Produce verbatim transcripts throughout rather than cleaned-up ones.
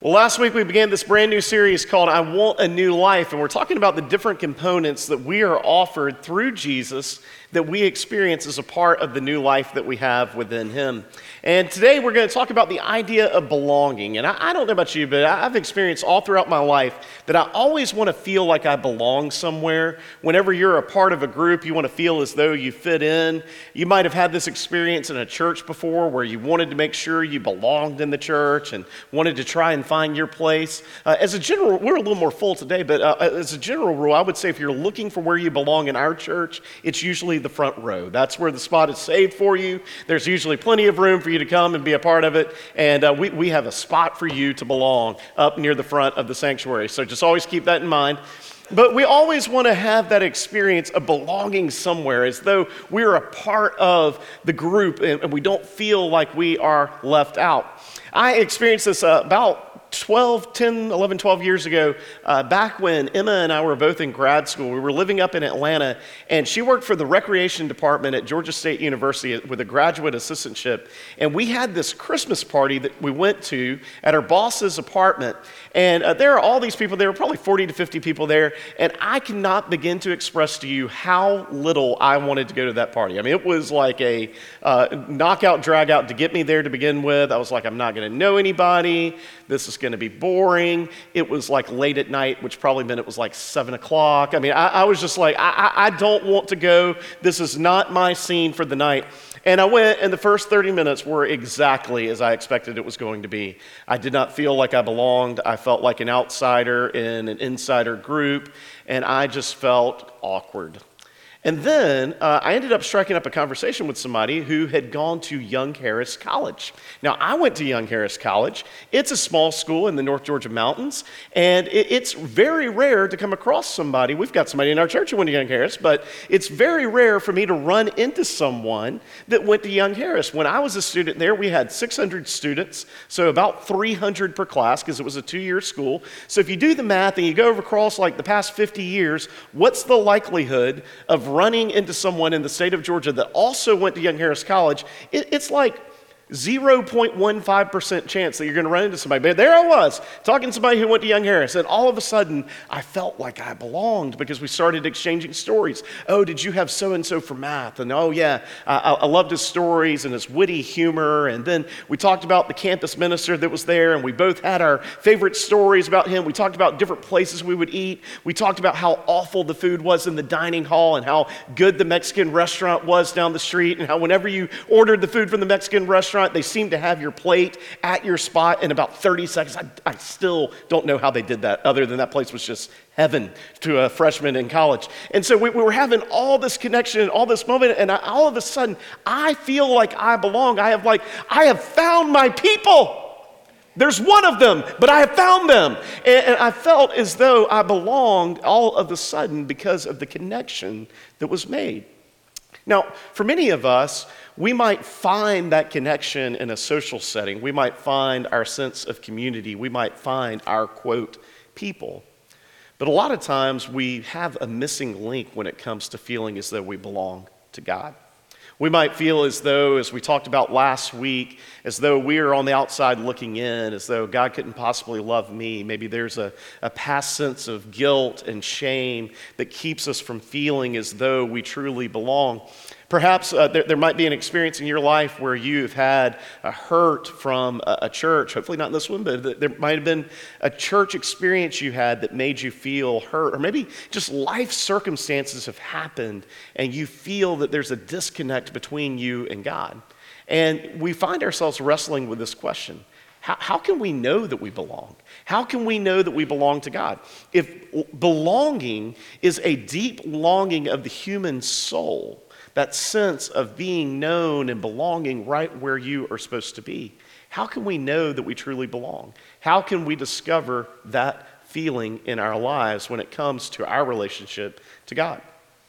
Well, last week we began this brand new series called I Want a New Life, and we're talking about the different components that we are offered through Jesus that we experience as a part of the new life that we have within Him. And today we're going to talk about the idea of belonging. And I, I don't know about you, but I've experienced all throughout my life that I always want to feel like I belong somewhere. Whenever you're a part of a group, you want to feel as though you fit in. You might have had this experience in a church before where you wanted to make sure you belonged in the church and wanted to try and find your place. Uh, as a general, we're a little more full today, but uh, as a general rule, I would say if you're looking for where you belong in our church, it's usually the front row. That's where the spot is saved for you. There's usually plenty of room for you to come and be a part of it, and uh, we, we have a spot for you to belong up near the front of the sanctuary. So just always keep that in mind. But we always want to have that experience of belonging somewhere as though we're a part of the group and, and we don't feel like we are left out. I experienced this uh, about twelve, ten, eleven, twelve years ago, uh, back when Emma and I were both in grad school. We were living up in Atlanta, and she worked for the recreation department at Georgia State University with a graduate assistantship. And we had this Christmas party that we went to at our boss's apartment. And uh, there are all these people, there were probably forty to fifty people there, and I cannot begin to express to you how little I wanted to go to that party. I mean, it was like a uh, knockout, drag out to get me there to begin with. I was like, I'm not going to know anybody. This is going to be boring. It was like late at night, which probably meant it was like seven o'clock. I mean, I, I was just like, I, I, I don't want to go. This is not my scene for the night. And I went, and the first thirty minutes were exactly as I expected it was going to be. I did not feel like I belonged. I felt like an outsider in an insider group, and I just felt awkward. And then uh, I ended up striking up a conversation with somebody who had gone to Young Harris College. Now, I went to Young Harris College. It's a small school in the North Georgia mountains, and it, it's very rare to come across somebody. We've got somebody in our church who went to Young Harris, but it's very rare for me to run into someone that went to Young Harris. When I was a student there, we had six hundred students, so about three hundred per class because it was a two-year school. So if you do the math and you go across like the past fifty years, what's the likelihood of running into someone in the state of Georgia that also went to Young Harris College? It, it's like zero point one five percent chance that you're going to run into somebody. But there I was, talking to somebody who went to Young Harris, and all of a sudden, I felt like I belonged because we started exchanging stories. Oh, did you have so-and-so for math? And oh, yeah, I, I loved his stories and his witty humor. And then we talked about the campus minister that was there, and we both had our favorite stories about him. We talked about different places we would eat. We talked about how awful the food was in the dining hall and how good the Mexican restaurant was down the street, and how whenever you ordered the food from the Mexican restaurant, they seem to have your plate at your spot in about thirty seconds. I, I still don't know how they did that, other than that place was just heaven to a freshman in college. And so we, we were having all this connection, all this moment, and I, all of a sudden, I feel like I belong. I have like, I have found my people. There's one of them, but I have found them. And, and I felt as though I belonged all of a sudden because of the connection that was made. Now, for many of us, we might find that connection in a social setting. We might find our sense of community. We might find our, quote, people. But a lot of times we have a missing link when it comes to feeling as though we belong to God. We might feel as though, as we talked about last week, as though we are on the outside looking in, as though God couldn't possibly love me. Maybe there's a, a past sense of guilt and shame that keeps us from feeling as though we truly belong. Perhaps uh, there, there might be an experience in your life where you've had a hurt from a, a church. Hopefully not this one, but there might have been a church experience you had that made you feel hurt. Or maybe just life circumstances have happened and you feel that there's a disconnect between you and God. And we find ourselves wrestling with this question. How, how can we know that we belong? How can we know that we belong to God? If belonging is a deep longing of the human soul, that sense of being known and belonging right where you are supposed to be, how can we know that we truly belong? How can we discover that feeling in our lives when it comes to our relationship to God?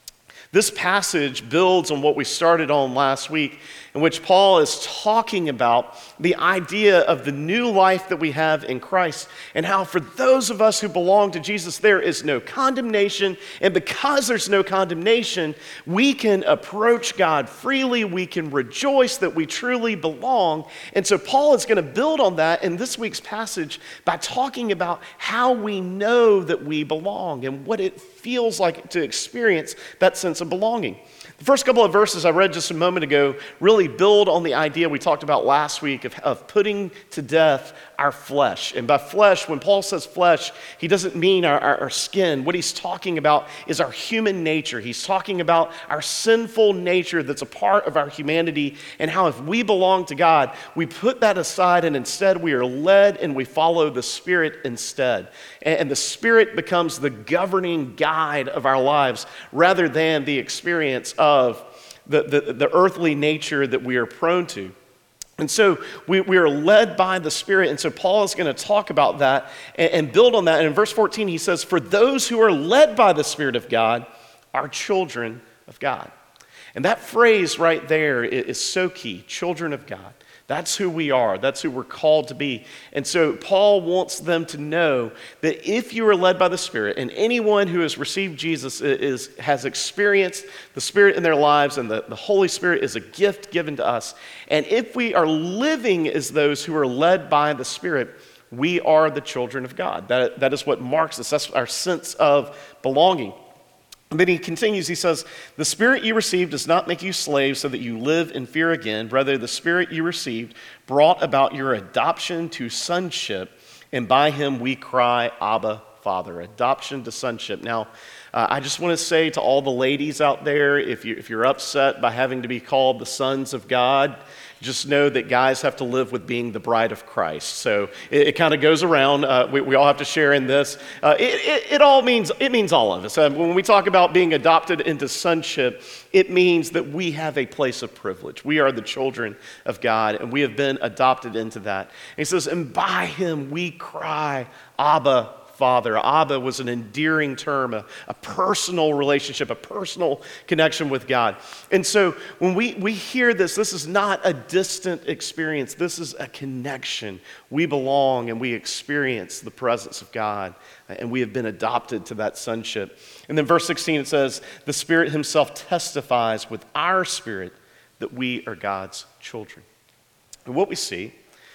This passage builds on what we started on last week, in which Paul is talking about the idea of the new life that we have in Christ, and how for those of us who belong to Jesus, there is no condemnation, and because there's no condemnation, we can approach God freely, we can rejoice that we truly belong. And so Paul is going to build on that in this week's passage by talking about how we know that we belong and what it feels like to experience that sense of belonging. The first couple of verses I read just a moment ago really build on the idea we talked about last week of, of putting to death our flesh. And by flesh, when Paul says flesh, he doesn't mean our, our, our skin. What he's talking about is our human nature. He's talking about our sinful nature that's a part of our humanity, and how if we belong to God, we put that aside and instead we are led and we follow the Spirit instead. And, and the Spirit becomes the governing guide of our lives rather than the experience of the, the, the earthly nature that we are prone to. And so we, we are led by the Spirit. And so Paul is going to talk about that and, and build on that. And in verse fourteen, he says, "For those who are led by the Spirit of God are children of God." And that phrase right there is, is so key, children of God. That's who we are. That's who we're called to be. And so Paul wants them to know that if you are led by the Spirit, and anyone who has received Jesus is, has experienced the Spirit in their lives, and the, the Holy Spirit is a gift given to us. And if we are living as those who are led by the Spirit, we are the children of God. That, that is what marks us. That's our sense of belonging. And then he continues, he says, "The Spirit you received does not make you slaves so that you live in fear again. Rather, the Spirit you received brought about your adoption to sonship, and by him we cry, Abba, Father." Adoption to sonship. Now, uh, I just want to say to all the ladies out there, if, you, if you're upset by having to be called the sons of God, just know that guys have to live with being the bride of Christ. So it, it kind of goes around. Uh, we, we all have to share in this. Uh, it, it, it all means, it means all of us. Uh, when we talk about being adopted into sonship, it means that we have a place of privilege. We are the children of God, and we have been adopted into that. And he says, "And by him we cry, Abba, Father." Abba was an endearing term, a, a personal relationship, a personal connection with God. And so when we, we hear this, this is not a distant experience. This is a connection. We belong and we experience the presence of God, and we have been adopted to that sonship. And then verse sixteen, it says, "The Spirit himself testifies with our spirit that we are God's children." And what we see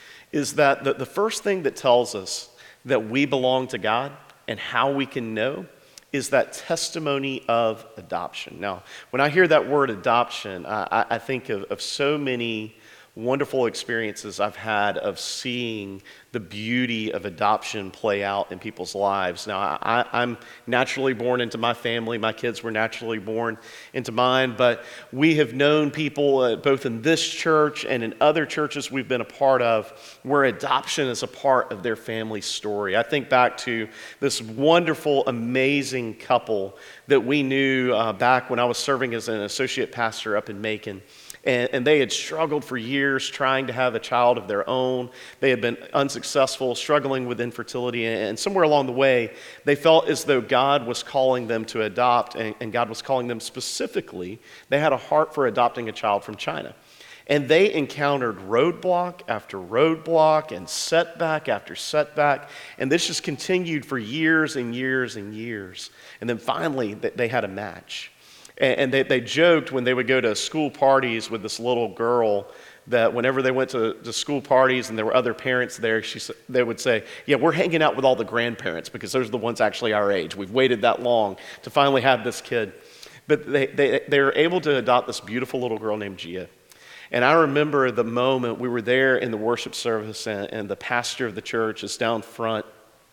is that the, the first thing that tells us that we belong to God and how we can know is that testimony of adoption. Now, when I hear that word adoption, I, I think of, of so many wonderful experiences I've had of seeing the beauty of adoption play out in people's lives. Now, I, I'm naturally born into my family. My kids were naturally born into mine, but we have known people uh, both in this church and in other churches we've been a part of where adoption is a part of their family story. I think back to this wonderful, amazing couple that we knew uh, back when I was serving as an associate pastor up in Macon. And, and they had struggled for years trying to have a child of their own. They had been unsuccessful, struggling with infertility, and, and somewhere along the way, they felt as though God was calling them to adopt, and, and God was calling them specifically. They had a heart for adopting a child from China. And they encountered roadblock after roadblock and setback after setback, and this just continued for years and years and years. And then finally, they had a match. And they, they joked when they would go to school parties with this little girl that whenever they went to, to school parties and there were other parents there, she, they would say, "Yeah, we're hanging out with all the grandparents because those are the ones actually our age. We've waited that long to finally have this kid." But they, they, they were able to adopt this beautiful little girl named Gia. And I remember the moment we were there in the worship service, and, and the pastor of the church is down front,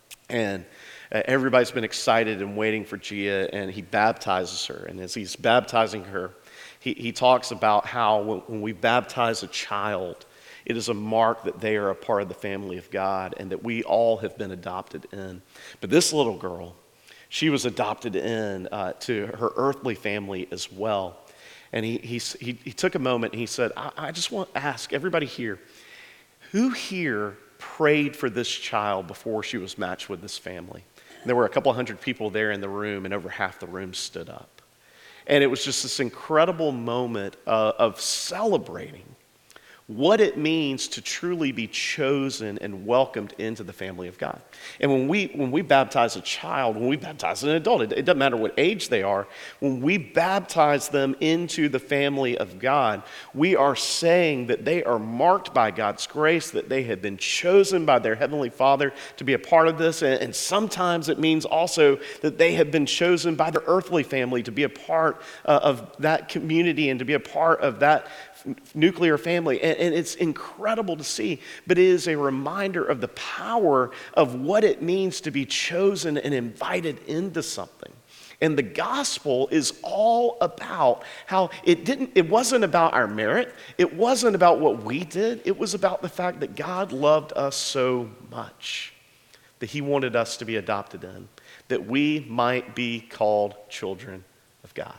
and Uh, everybody's been excited and waiting for Gia, and he baptizes her. And as he's baptizing her, he, he talks about how when, when we baptize a child, it is a mark that they are a part of the family of God and that we all have been adopted in. But this little girl, she was adopted in uh, to her earthly family as well. And he, he, he, he took a moment and he said, I, I just want to ask everybody here, who here prayed for this child before she was matched with this family? And there were a couple hundred people there in the room, and over half the room stood up. And it was just this incredible moment uh, of celebrating what it means to truly be chosen and welcomed into the family of God. And when we when we baptize a child, when we baptize an adult, it, it doesn't matter what age they are, when we baptize them into the family of God, we are saying that they are marked by God's grace, that they have been chosen by their Heavenly Father to be a part of this. And, and sometimes it means also that they have been chosen by their earthly family to be a part uh, of that community and to be a part of that nuclear family. And, and it's incredible to see, but it is a reminder of the power of what it means to be chosen and invited into something. And the gospel is all about how it didn't, it wasn't about our merit. It wasn't about what we did. It was about the fact that God loved us so much that he wanted us to be adopted in, that we might be called children of God.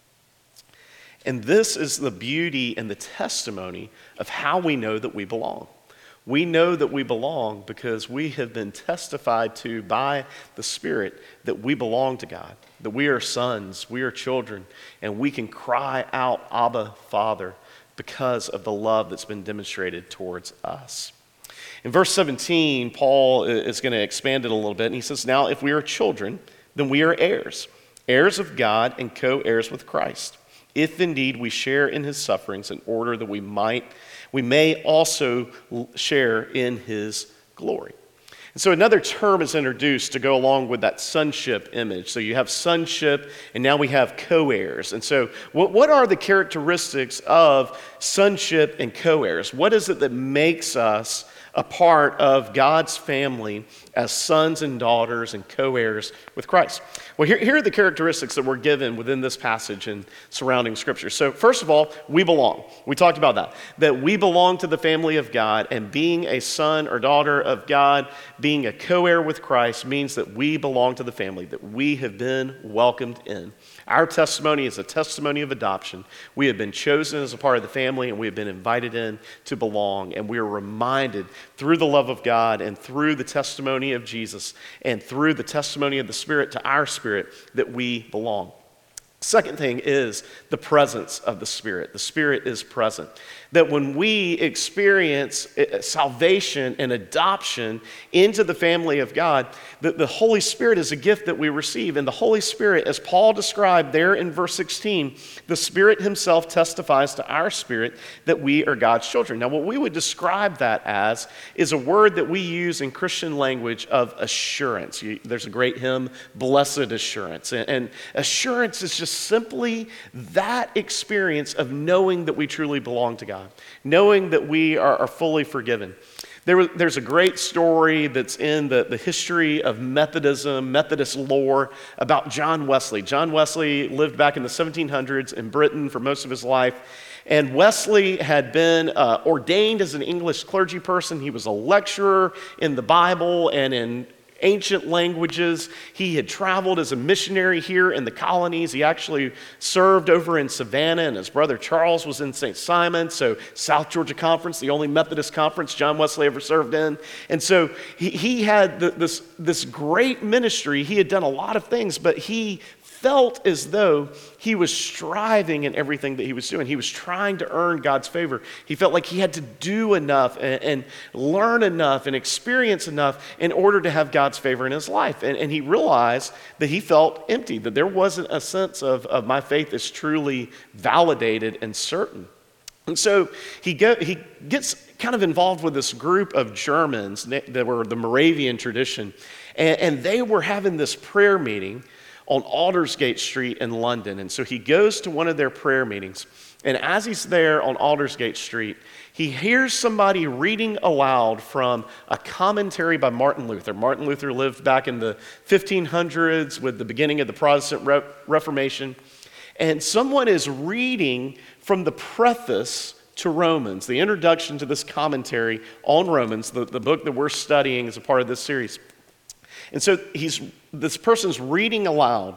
And this is the beauty and the testimony of how we know that we belong. We know that we belong because we have been testified to by the Spirit that we belong to God, that we are sons, we are children, and we can cry out, Abba, Father, because of the love that's been demonstrated towards us. In verse seventeen, Paul is going to expand it a little bit, and he says, now if we are children, then we are heirs, heirs of God and co-heirs with Christ, if indeed we share in his sufferings in order that we might, we may also share in his glory. And so another term is introduced to go along with that sonship image. So you have sonship, and now we have co-heirs. And so what, what are the characteristics of sonship and co-heirs? What is it that makes us a part of God's family as sons and daughters and co-heirs with Christ? Well, here, here are the characteristics that we're given within this passage and surrounding Scripture. So first of all, we belong. We talked about that, that we belong to the family of God, and being a son or daughter of God, being a co-heir with Christ, means that we belong to the family, that we have been welcomed in. Our testimony is a testimony of adoption. We have been chosen as a part of the family, and we have been invited in to belong, and we are reminded through the love of God and through the testimony of Jesus and through the testimony of the Spirit to our spirit that we belong. Second thing is the presence of the Spirit. The Spirit is present. That when we experience salvation and adoption into the family of God, that the Holy Spirit is a gift that we receive. And the Holy Spirit, as Paul described there in verse sixteen, the Spirit himself testifies to our spirit that we are God's children. Now, what we would describe that as is a word that we use in Christian language of assurance. You, there's a great hymn, Blessed Assurance. And, and assurance is just simply that experience of knowing that we truly belong to God, knowing that we are, are fully forgiven. There was, there's a great story that's in the, the history of Methodism, Methodist lore, about John Wesley. John Wesley lived back in the seventeen hundreds in Britain for most of his life. And Wesley had been uh, ordained as an English clergy person. He was a lecturer in the Bible and in ancient languages. He had traveled as a missionary here in the colonies. He actually served over in Savannah, and his brother Charles was in Saint Simon. So South Georgia Conference, the only Methodist conference John Wesley ever served in. And so he, he had the, this, this great ministry. He had done a lot of things, but he felt as though he was striving in everything that he was doing. He was trying to earn God's favor. He felt like he had to do enough and, and learn enough and experience enough in order to have God's favor in his life. And, and he realized that he felt empty, that there wasn't a sense of, of my faith is truly validated and certain. And so he, go, he gets kind of involved with this group of Germans that were the Moravian tradition, and, and they were having this prayer meeting on Aldersgate Street in London. And so he goes to one of their prayer meetings, and as he's there on Aldersgate Street, he hears somebody reading aloud from a commentary by Martin Luther. Martin Luther lived back in the fifteen hundreds with the beginning of the Protestant Re- Reformation, and someone is reading from the preface to Romans, the introduction to this commentary on Romans, the, the book that we're studying as a part of this series. And so he's this person's reading aloud,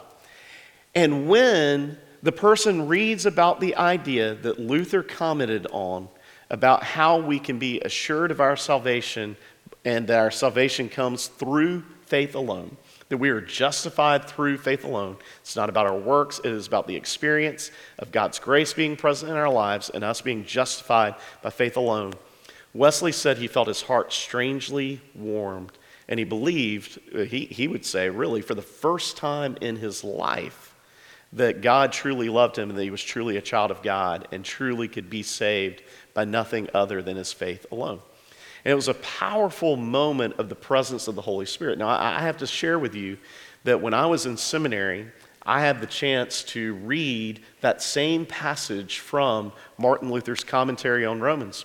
and when the person reads about the idea that Luther commented on about how we can be assured of our salvation and that our salvation comes through faith alone, that we are justified through faith alone. It's not about our works. It is about the experience of God's grace being present in our lives and us being justified by faith alone. Wesley said he felt his heart strangely warmed, and he believed, he, he would say, really, for the first time in his life, that God truly loved him and that he was truly a child of God and truly could be saved by nothing other than his faith alone. And it was a powerful moment of the presence of the Holy Spirit. Now, I have to share with you that when I was in seminary, I had the chance to read that same passage from Martin Luther's commentary on Romans.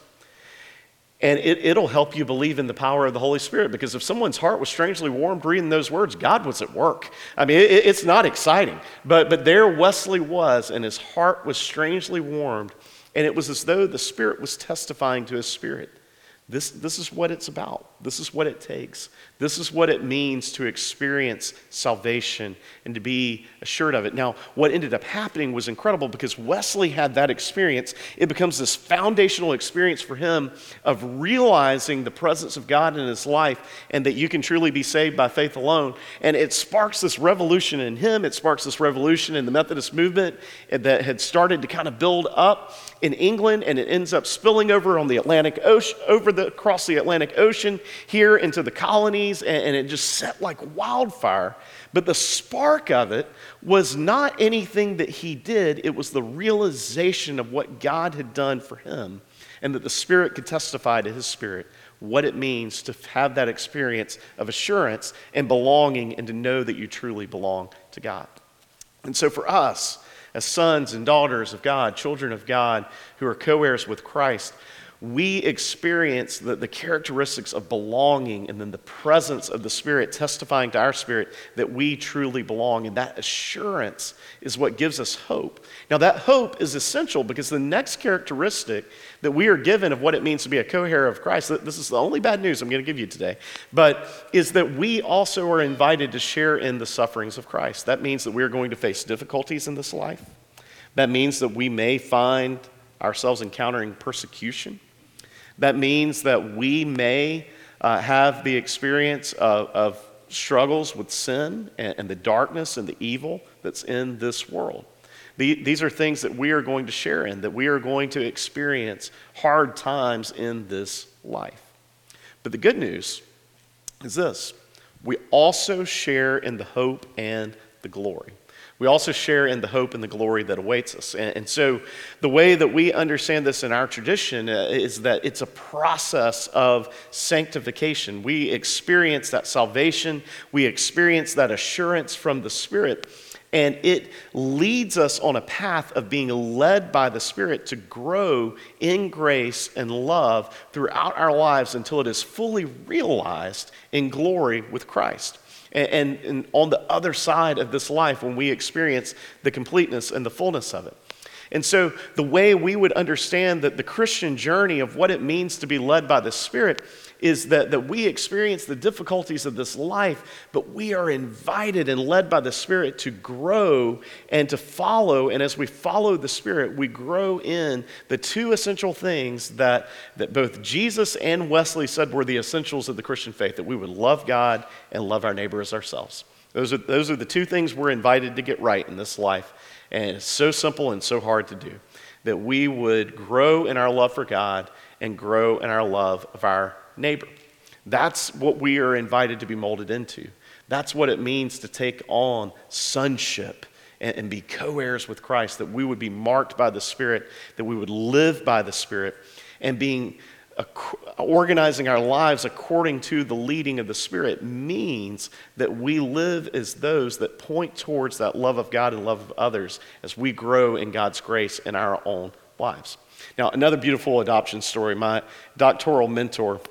And it, it'll help you believe in the power of the Holy Spirit, because if someone's heart was strangely warmed reading those words, God was at work. I mean, it, it's not exciting, but, but there Wesley was, and his heart was strangely warmed, and it was as though the Spirit was testifying to his spirit. This, this is what it's about. This is what it takes. This is what it means to experience salvation and to be assured of it. Now, what ended up happening was incredible, because Wesley had that experience. It becomes this foundational experience for him of realizing the presence of God in his life and that you can truly be saved by faith alone. And it sparks this revolution in him. It sparks this revolution in the Methodist movement that had started to kind of build up in England, and it ends up spilling over on the Atlantic Ocean, over the across the Atlantic Ocean here into the colonies, and, and it just set like wildfire. But the spark of it was not anything that he did. It was the realization of what God had done for him, and that the Spirit could testify to his spirit what it means to have that experience of assurance and belonging, and to know that you truly belong to God. And so for us, as sons and daughters of God, children of God who are co-heirs with Christ, we experience the, the characteristics of belonging, and then the presence of the Spirit testifying to our spirit that we truly belong. And that assurance is what gives us hope. Now, that hope is essential, because the next characteristic that we are given of what it means to be a co-heir of Christ, this is the only bad news I'm going to give you today, but is that we also are invited to share in the sufferings of Christ. That means that we are going to face difficulties in this life. That means that we may find ourselves encountering persecution. That means that we may uh, have the experience of, of struggles with sin and, and the darkness and the evil that's in this world. The, these are things that we are going to share in, that we are going to experience hard times in this life. But the good news is this: we also share in the hope and the glory. We also share in the hope and the glory that awaits us. And, and so the way that we understand this in our tradition uh, is that it's a process of sanctification. We experience that salvation. We experience that assurance from the Spirit. And it leads us on a path of being led by the Spirit to grow in grace and love throughout our lives until it is fully realized in glory with Christ. And, and, and on the other side of this life, when we experience the completeness and the fullness of it. And so the way we would understand that the Christian journey of what it means to be led by the Spirit is that, that we experience the difficulties of this life, but we are invited and led by the Spirit to grow and to follow. And as we follow the Spirit, we grow in the two essential things that, that both Jesus and Wesley said were the essentials of the Christian faith, that we would love God and love our neighbor as ourselves. Those are, those are the two things we're invited to get right in this life. And it's so simple and so hard to do, that we would grow in our love for God and grow in our love of our neighbor. That's what we are invited to be molded into. That's what it means to take on sonship and, and be co-heirs with Christ, that we would be marked by the Spirit, that we would live by the Spirit, and being uh, organizing our lives according to the leading of the Spirit means that we live as those that point towards that love of God and love of others as we grow in God's grace in our own lives. Now, another beautiful adoption story. My doctoral mentor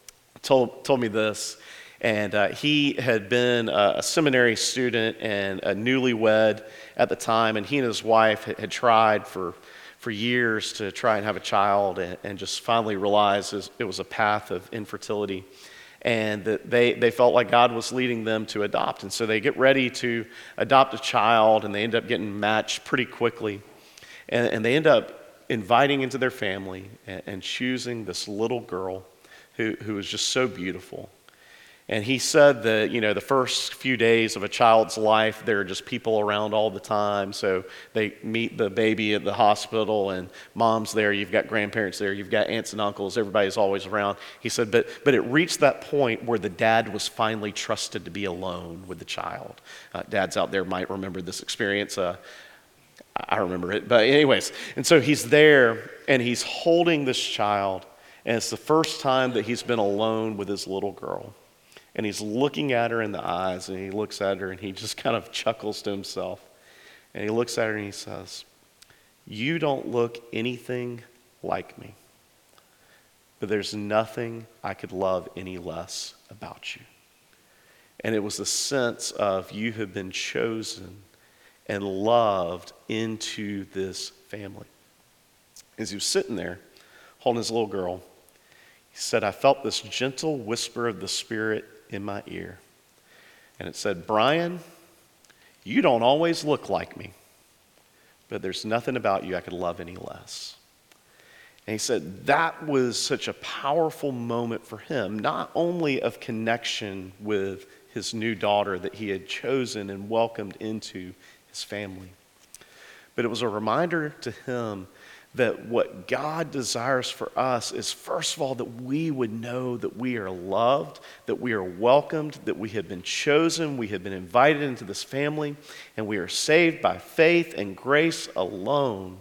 told, told me this, and uh, he had been a, a seminary student and a newlywed at the time, and he and his wife had, had tried for, for years to try and have a child, and, and just finally realized it was a path of infertility, and that they, they felt like God was leading them to adopt. And so they get ready to adopt a child, and they end up getting matched pretty quickly, and, and they end up inviting into their family and, and choosing this little girl who, who was just so beautiful. And he said that, you know, the first few days of a child's life, there are just people around all the time. So they meet the baby at the hospital and mom's there, you've got grandparents there, you've got aunts and uncles, everybody's always around. He said, but, but it reached that point where the dad was finally trusted to be alone with the child. Uh, dads out there might remember this experience. Uh, I remember it, but anyways. And so he's there and he's holding this child, and it's the first time that he's been alone with his little girl. And he's looking at her in the eyes, and he looks at her, and he just kind of chuckles to himself. And he looks at her, and he says, "You don't look anything like me, but there's nothing I could love any less about you." And it was a sense of you have been chosen and loved into this family. As he was sitting there, holding his little girl, he said, "I felt this gentle whisper of the Spirit in my ear. And it said, 'Brian, you don't always look like me, but there's nothing about you I could love any less.'" And he said that was such a powerful moment for him, not only of connection with his new daughter that he had chosen and welcomed into his family, but it was a reminder to him that what God desires for us is, first of all, that we would know that we are loved, that we are welcomed, that we have been chosen, we have been invited into this family, and we are saved by faith and grace alone.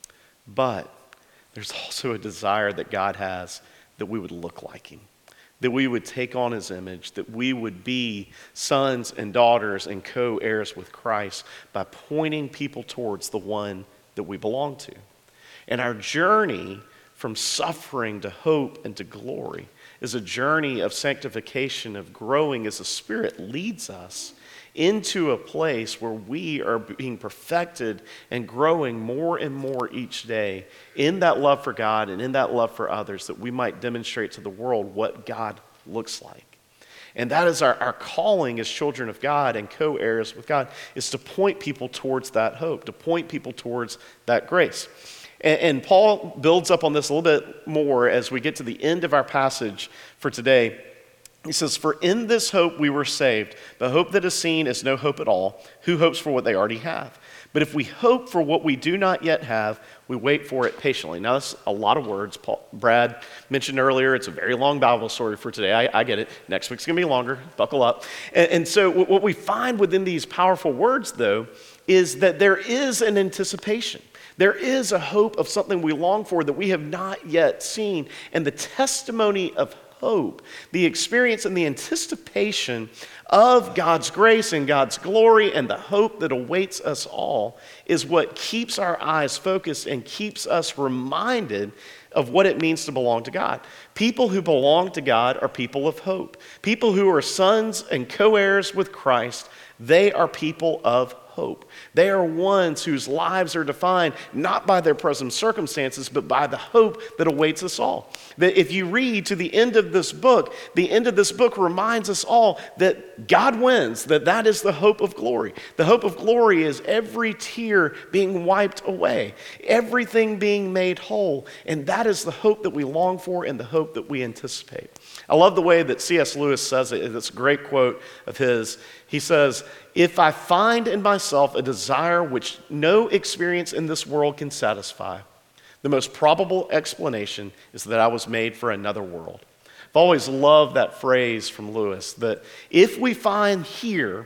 But there's also a desire that God has that we would look like him, that we would take on his image, that we would be sons and daughters and co-heirs with Christ by pointing people towards the one that we belong to. And our journey from suffering to hope and to glory is a journey of sanctification, of growing as the Spirit leads us into a place where we are being perfected and growing more and more each day in that love for God and in that love for others, that we might demonstrate to the world what God looks like. And that is our, our calling as children of God and co-heirs with God, is to point people towards that hope, to point people towards that grace. And, and Paul builds up on this a little bit more as we get to the end of our passage for today. He says, "For in this hope we were saved. The hope that is seen is no hope at all. Who hopes for what they already have? But if we hope for what we do not yet have, we wait for it patiently." Now, that's a lot of words. Paul, Brad mentioned earlier, it's a very long Bible story for today. I, I get it. Next week's going to be longer. Buckle up. And, and so what we find within these powerful words, though, is that there is an anticipation. There is a hope of something we long for that we have not yet seen. And the testimony of hope, the experience and the anticipation of God's grace and God's glory and the hope that awaits us all, is what keeps our eyes focused and keeps us reminded of what it means to belong to God. People who belong to God are people of hope. People who are sons and co-heirs with Christ, they are people of hope. They are ones whose lives are defined not by their present circumstances, but by the hope that awaits us all. That if you read to the end of this book, the end of this book reminds us all that God wins, that that is the hope of glory. The hope of glory is every tear being wiped away, everything being made whole, and that is the hope that we long for and the hope that we anticipate. I love the way that C S Lewis says it. It's a great quote of his. He says, "If I find in myself a desire which no experience in this world can satisfy, the most probable explanation is that I was made for another world." I've always loved that phrase from Lewis, that if we find here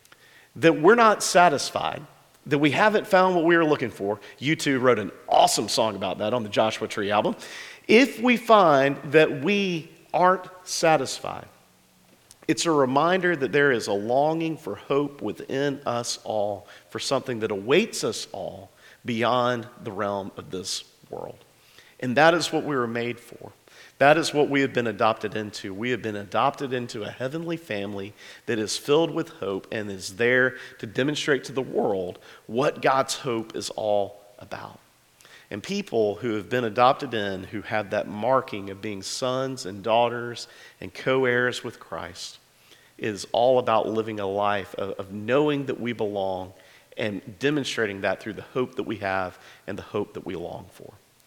that we're not satisfied, that we haven't found what we were looking for — U two wrote an awesome song about that on the Joshua Tree album — if we find that we aren't satisfied, it's a reminder that there is a longing for hope within us all, for something that awaits us all beyond the realm of this world. And that is what we were made for. That is what we have been adopted into. We have been adopted into a heavenly family that is filled with hope and is there to demonstrate to the world what God's hope is all about. And people who have been adopted in, who have that marking of being sons and daughters and co-heirs with Christ, is all about living a life of, of knowing that we belong and demonstrating that through the hope that we have and the hope that we long for.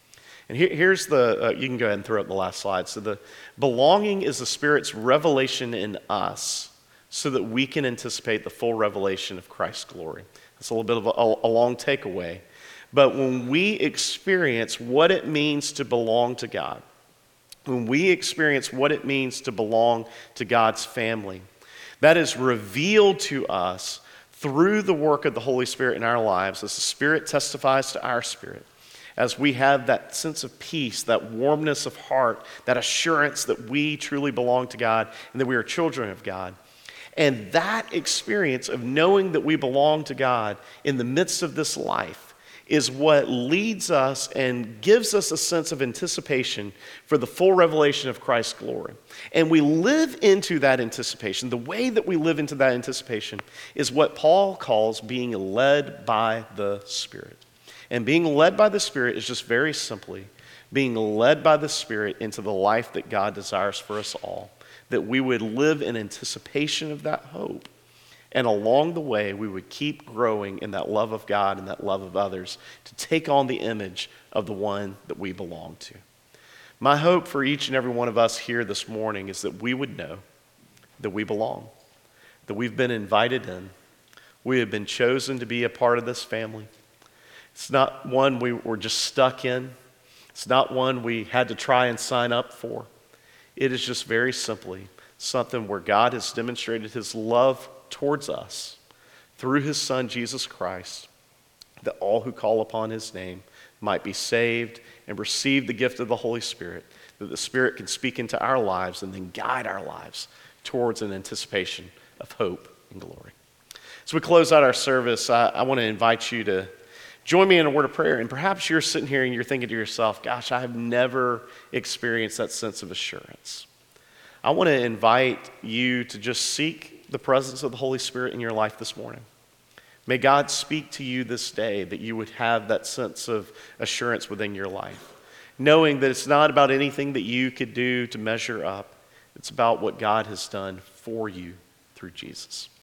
And here, here's the, uh, you can go ahead and throw up the last slide. So the belonging is the Spirit's revelation in us so that we can anticipate the full revelation of Christ's glory. That's a little bit of a, a long takeaway. But when we experience what it means to belong to God, when we experience what it means to belong to God's family, that is revealed to us through the work of the Holy Spirit in our lives as the Spirit testifies to our spirit, as we have that sense of peace, that warmness of heart, that assurance that we truly belong to God and that we are children of God. And that experience of knowing that we belong to God in the midst of this life is what leads us and gives us a sense of anticipation for the full revelation of Christ's glory. And we live into that anticipation. The way that we live into that anticipation is what Paul calls being led by the Spirit. And being led by the Spirit is just very simply being led by the Spirit into the life that God desires for us all, that we would live in anticipation of that hope. And along the way, we would keep growing in that love of God and that love of others to take on the image of the one that we belong to. My hope for each and every one of us here this morning is that we would know that we belong, that we've been invited in, we have been chosen to be a part of this family. It's not one we were just stuck in. It's not one we had to try and sign up for. It is just very simply something where God has demonstrated his love towards us through his Son, Jesus Christ, that all who call upon his name might be saved and receive the gift of the Holy Spirit, that the Spirit can speak into our lives and then guide our lives towards an anticipation of hope and glory. As we close out our service, I, I want to invite you to join me in a word of prayer. And perhaps you're sitting here and you're thinking to yourself, gosh, I have never experienced that sense of assurance. I want to invite you to just seek the presence of the Holy Spirit in your life this morning. May God speak to you this day that you would have that sense of assurance within your life, knowing that it's not about anything that you could do to measure up. It's about what God has done for you through Jesus.